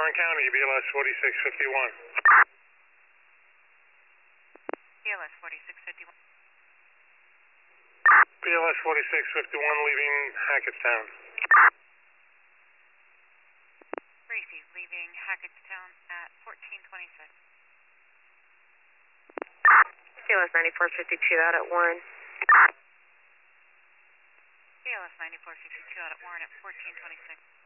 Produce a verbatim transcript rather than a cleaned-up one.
Warren County, B L S forty-six fifty-one. B L S forty-six fifty-one. B L S forty-six fifty-one leaving Hackettstown. Gracie, leaving Hackettstown at fourteen twenty-six. B L S ninety-four fifty-two out at Warren. B L S ninety-four fifty-two out at Warren at fourteen twenty-six.